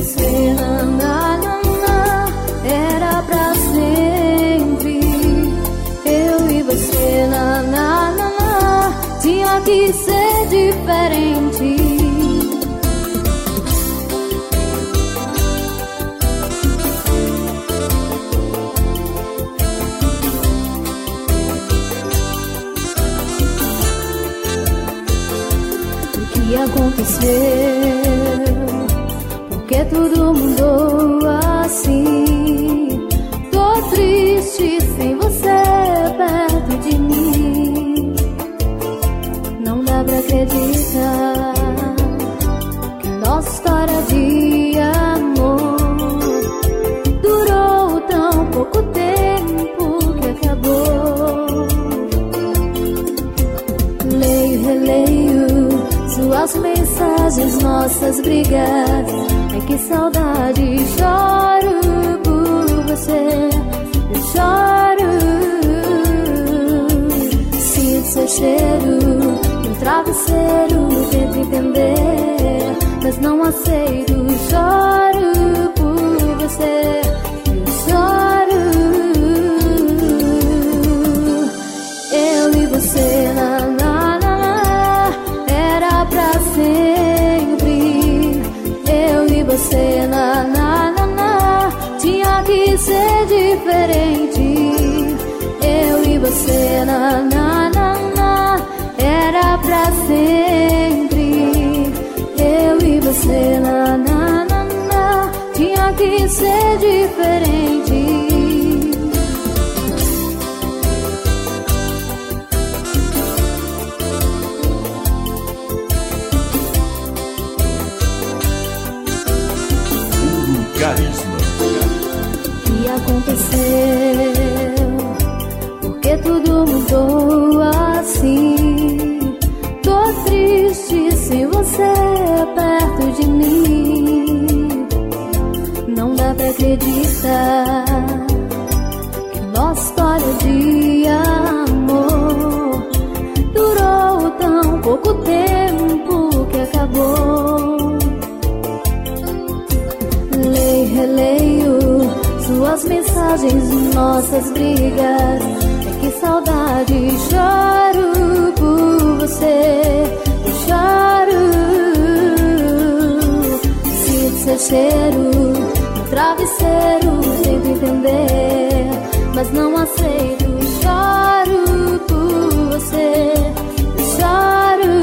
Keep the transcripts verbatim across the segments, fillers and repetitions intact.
você, na, na, na, na, era pra sempre. Eu e você, na, na, na, na, tinha que ser diferente. O que aconteceu? Porque tudo mudou assim. Tô triste sem você perto de mim. Não dá pra acreditar que nossa história de amor durou tão pouco tempo que acabou. Leio, releio suas mensagens, nossas brigas. Ai, que saudade, choro por você. Eu choro. Sinto seu cheiro no travesseiro, tento entender, mas não aceito. Choro por você. Eu choro. Eu e você, na, na, na, na, era pra sempre. Eu e você, na, na, na, na, tinha que ser diferente. Eu e você, na, na, na, na, era pra sempre. Eu e você, na, na, na, na, tinha que ser diferente. Carisma. O que aconteceu? Porque tudo mudou assim. Tô triste sem você perto de mim. Não dá pra acreditar que nossa história de amor durou tão pouco tempo que acabou. Leio, releio suas mensagens, nossas brigas. É que saudade, choro por você. Eu choro. Sinto seu cheiro no travesseiro, tento entender, mas não aceito. Choro por você. Eu choro.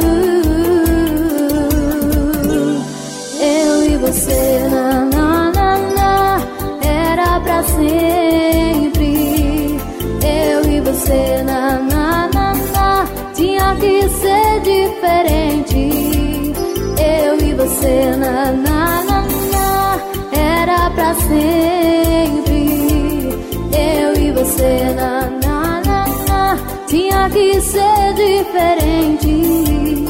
Eu e você, na, na, na, na, era pra sempre. Eu e você, na, na, na, na, tinha que ser diferente. Eu e você, na, na, na, na, era pra sempre. Eu e você, na, na, na, na, tinha que ser diferente.